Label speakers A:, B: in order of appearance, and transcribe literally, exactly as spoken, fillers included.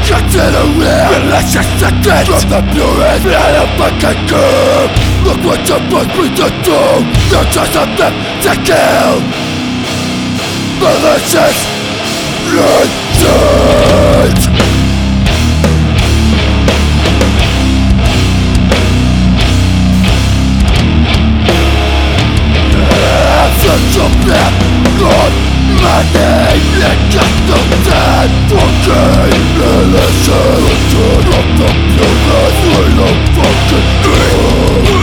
A: Consider real, let's accept it. From the purest, let a fucking curve. Look what you put me to do. There's just a them to kill. Malicious intent. Such a bad God, my name is just a dead fucking innocent. Return of the purest, let a fucking kill.